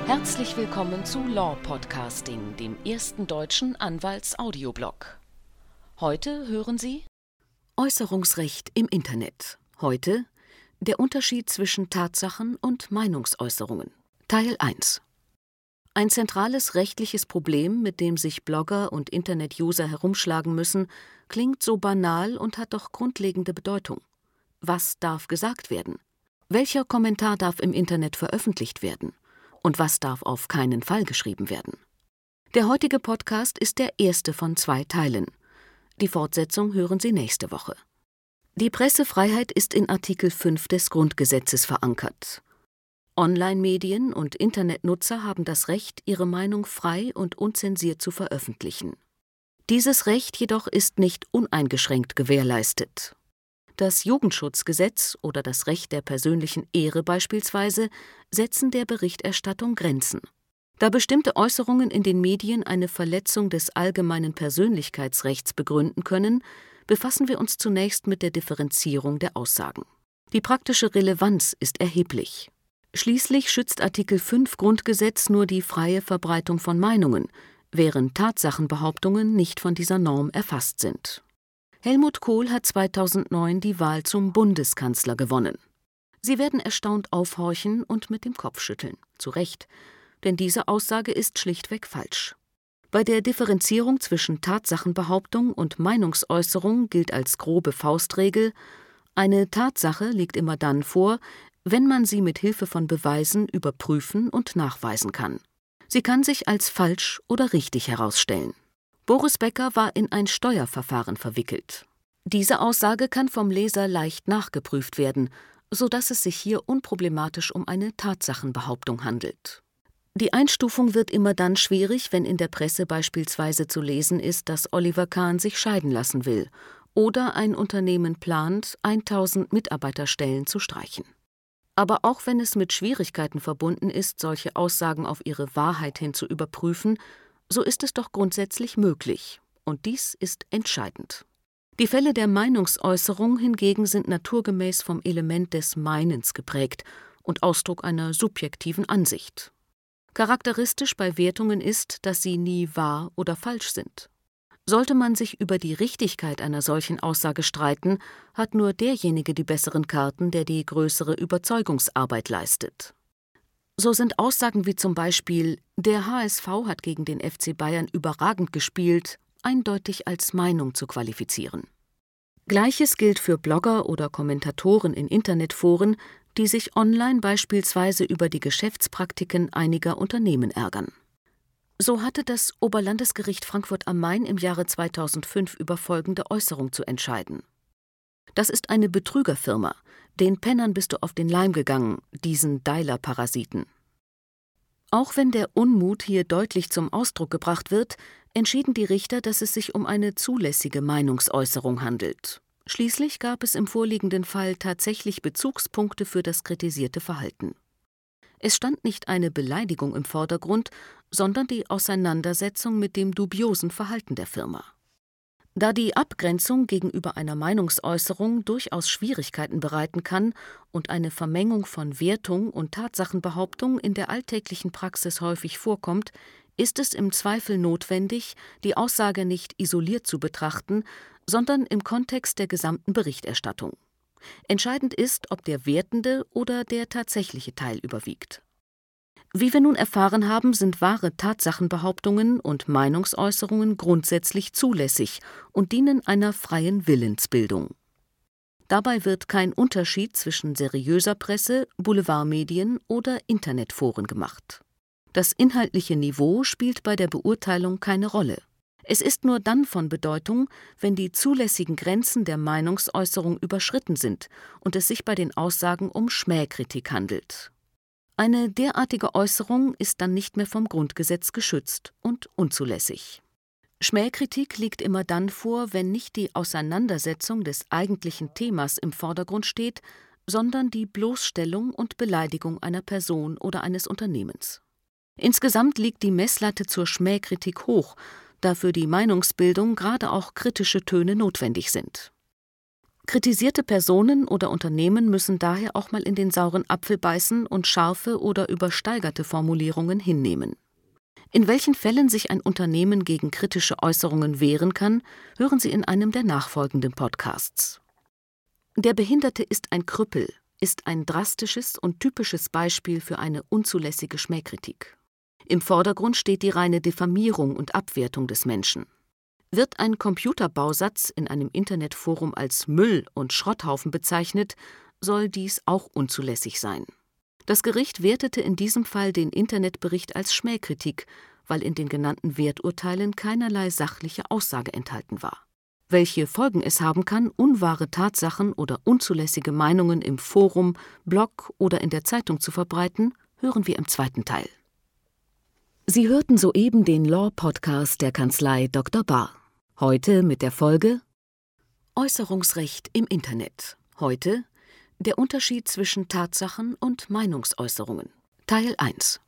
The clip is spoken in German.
Herzlich willkommen zu Law Podcasting, dem ersten deutschen Anwalts-Audioblog. Heute hören Sie Äußerungsrecht im Internet. Heute der Unterschied zwischen Tatsachen und Meinungsäußerungen. Teil 1. Ein zentrales rechtliches Problem, mit dem sich Blogger und Internet-User herumschlagen müssen, klingt so banal und hat doch grundlegende Bedeutung. Was darf gesagt werden? Welcher Kommentar darf im Internet veröffentlicht werden? Und was darf auf keinen Fall geschrieben werden? Der heutige Podcast ist der erste von 2 Teilen. Die Fortsetzung hören Sie nächste Woche. Die Pressefreiheit ist in Artikel 5 des Grundgesetzes verankert. Online-Medien und Internetnutzer haben das Recht, ihre Meinung frei und unzensiert zu veröffentlichen. Dieses Recht jedoch ist nicht uneingeschränkt gewährleistet. Das Jugendschutzgesetz oder das Recht der persönlichen Ehre beispielsweise setzen der Berichterstattung Grenzen. Da bestimmte Äußerungen in den Medien eine Verletzung des allgemeinen Persönlichkeitsrechts begründen können, befassen wir uns zunächst mit der Differenzierung der Aussagen. Die praktische Relevanz ist erheblich. Schließlich schützt Artikel 5 Grundgesetz nur die freie Verbreitung von Meinungen, während Tatsachenbehauptungen nicht von dieser Norm erfasst sind. Helmut Kohl hat 2009 die Wahl zum Bundeskanzler gewonnen. Sie werden erstaunt aufhorchen und mit dem Kopf schütteln. Zu Recht, denn diese Aussage ist schlichtweg falsch. Bei der Differenzierung zwischen Tatsachenbehauptung und Meinungsäußerung gilt als grobe Faustregel: Eine Tatsache liegt immer dann vor, wenn man sie mit Hilfe von Beweisen überprüfen und nachweisen kann. Sie kann sich als falsch oder richtig herausstellen. Boris Becker war in ein Steuerverfahren verwickelt. Diese Aussage kann vom Leser leicht nachgeprüft werden, sodass es sich hier unproblematisch um eine Tatsachenbehauptung handelt. Die Einstufung wird immer dann schwierig, wenn in der Presse beispielsweise zu lesen ist, dass Oliver Kahn sich scheiden lassen will oder ein Unternehmen plant, 1000 Mitarbeiterstellen zu streichen. Aber auch wenn es mit Schwierigkeiten verbunden ist, solche Aussagen auf ihre Wahrheit hin zu überprüfen, so ist es doch grundsätzlich möglich, und dies ist entscheidend. Die Fälle der Meinungsäußerung hingegen sind naturgemäß vom Element des Meinens geprägt und Ausdruck einer subjektiven Ansicht. Charakteristisch bei Wertungen ist, dass sie nie wahr oder falsch sind. Sollte man sich über die Richtigkeit einer solchen Aussage streiten, hat nur derjenige die besseren Karten, der die größere Überzeugungsarbeit leistet. So sind Aussagen wie zum Beispiel „Der HSV hat gegen den FC Bayern überragend gespielt" eindeutig als Meinung zu qualifizieren. Gleiches gilt für Blogger oder Kommentatoren in Internetforen, die sich online beispielsweise über die Geschäftspraktiken einiger Unternehmen ärgern. So hatte das Oberlandesgericht Frankfurt am Main im Jahre 2005 über folgende Äußerung zu entscheiden: Das ist eine Betrügerfirma. Den Pennern bist du auf den Leim gegangen, diesen Deiler-Parasiten. Auch wenn der Unmut hier deutlich zum Ausdruck gebracht wird, entschieden die Richter, dass es sich um eine zulässige Meinungsäußerung handelt. Schließlich gab es im vorliegenden Fall tatsächlich Bezugspunkte für das kritisierte Verhalten. Es stand nicht eine Beleidigung im Vordergrund, sondern die Auseinandersetzung mit dem dubiosen Verhalten der Firma. Da die Abgrenzung gegenüber einer Meinungsäußerung durchaus Schwierigkeiten bereiten kann und eine Vermengung von Wertung und Tatsachenbehauptung in der alltäglichen Praxis häufig vorkommt, ist es im Zweifel notwendig, die Aussage nicht isoliert zu betrachten, sondern im Kontext der gesamten Berichterstattung. Entscheidend ist, ob der wertende oder der tatsächliche Teil überwiegt. Wie wir nun erfahren haben, sind wahre Tatsachenbehauptungen und Meinungsäußerungen grundsätzlich zulässig und dienen einer freien Willensbildung. Dabei wird kein Unterschied zwischen seriöser Presse, Boulevardmedien oder Internetforen gemacht. Das inhaltliche Niveau spielt bei der Beurteilung keine Rolle. Es ist nur dann von Bedeutung, wenn die zulässigen Grenzen der Meinungsäußerung überschritten sind und es sich bei den Aussagen um Schmähkritik handelt. Eine derartige Äußerung ist dann nicht mehr vom Grundgesetz geschützt und unzulässig. Schmähkritik liegt immer dann vor, wenn nicht die Auseinandersetzung des eigentlichen Themas im Vordergrund steht, sondern die Bloßstellung und Beleidigung einer Person oder eines Unternehmens. Insgesamt liegt die Messlatte zur Schmähkritik hoch, da für die Meinungsbildung gerade auch kritische Töne notwendig sind. Kritisierte Personen oder Unternehmen müssen daher auch mal in den sauren Apfel beißen und scharfe oder übersteigerte Formulierungen hinnehmen. In welchen Fällen sich ein Unternehmen gegen kritische Äußerungen wehren kann, hören Sie in einem der nachfolgenden Podcasts. Der Behinderte ist ein Krüppel ist ein drastisches und typisches Beispiel für eine unzulässige Schmähkritik. Im Vordergrund steht die reine Diffamierung und Abwertung des Menschen. Wird ein Computerbausatz in einem Internetforum als Müll und Schrotthaufen bezeichnet, soll dies auch unzulässig sein. Das Gericht wertete in diesem Fall den Internetbericht als Schmähkritik, weil in den genannten Werturteilen keinerlei sachliche Aussage enthalten war. Welche Folgen es haben kann, unwahre Tatsachen oder unzulässige Meinungen im Forum, Blog oder in der Zeitung zu verbreiten, hören wir im zweiten Teil. Sie hörten soeben den Law-Podcast der Kanzlei Dr. Bahr. Heute mit der Folge Äußerungsrecht im Internet. Heute der Unterschied zwischen Tatsachen und Meinungsäußerungen. Teil 1.